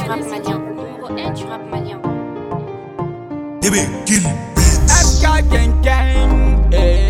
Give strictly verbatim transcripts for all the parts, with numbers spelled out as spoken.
rap malien. Numéro un du rap malien. D B Kill F K Gang Gang. Eh,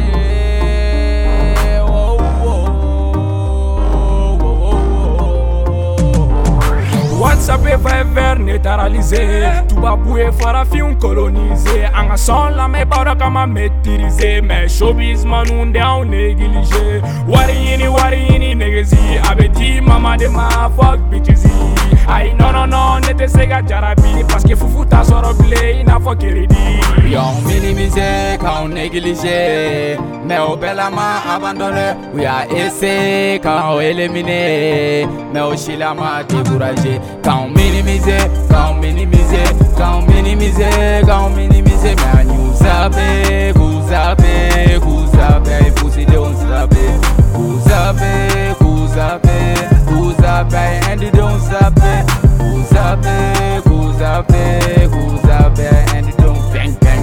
oh, oh, oh, oh, oh. WhatsApp est vert neutralisé. Tout va bouer farafin colonisé. En son la me bara kama maîtriser. Mais showbiz manunde on négligé. Warini warini negezi. Abedi mama de ma fuck bitches. Aïe non non non n'était sega jarabi. Parce que foufou ta soroblé. Il n'a pas crédit. On minimisé quand on négligé, mais au bel ama abandonné. Oui à essayé quand on éliminé, mais au chilama découragé. Quand on minimisé, quand on minimisé, quand on minimisé, quand on minimisé, mais on nous zappé, vous zappé, vous zappé, vous sidé on zappé, vous zappé, vous zappé, vous zappé, and you don't zappé, vous zappé, vous zappé, vous zappé, and you don't bang bang.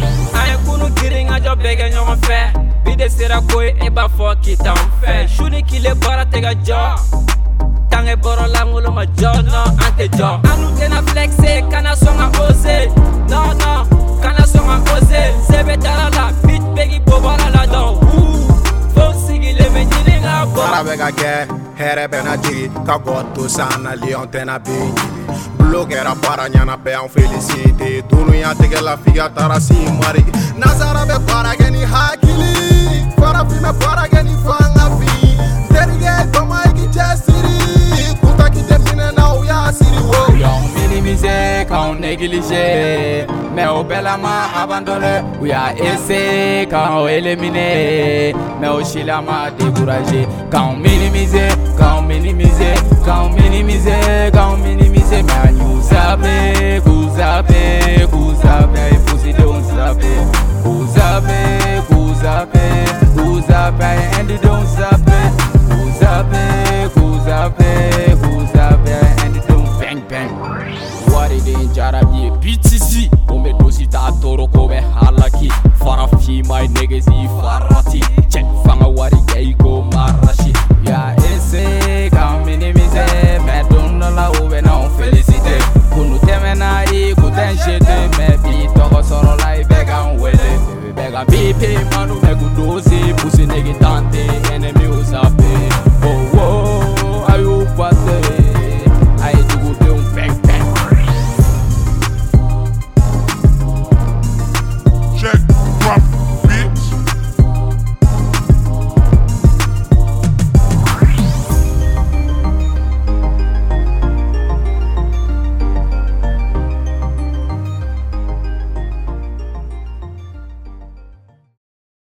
Bega ɲɔgɔn fɛ bi de sera ko ye e b'a fɔ k'i t'an fɛ su ni kile baara tɛ ka jɔ tange bɔrɔ langolo ma jɔ non an tɛ jɔ an nu tɛna flexe kana sɔn ka ose non non kana sɔn ka ose sɛbɛ dara la bit bɛɛ k'i bɔbɔra la dɔn fo sigilen bɛ ɲini ka bɔ baara bɛ ka kɛ hɛrɛ bɛ na jigi ka bɔ to san nali an tɛna bɛ ɲini bulo kɛra baara ɲana bɛ an felicite dunuya tigɛla f'i ka taara si mari nazara bɛ baara kɛ ni hakili farafin bɛ baara kɛ ni fangafin terikɛ tɔma i k'i cɛsiri kuntaki tɛ minɛ na u y'a siri wo. On minimisé quand on négligé, mais au bel ama abandonné. Oui à essayé quand on éliminé, mais au chilama découragé. Quand on minimisé, quand on minimisé, quand on minimisé, quand on minimisé, mais on nous zappé, vous zappé, vous zappé, vous sidé on zappé, vous zappé, vous zappé, vous zappé, and you don't zappé, vous zappé, vous zappé, vous zappé, and you don't bang bang. Wari den jarabi B T C, ome dosi ta toro ko be halaki, farafi my niggas i farati.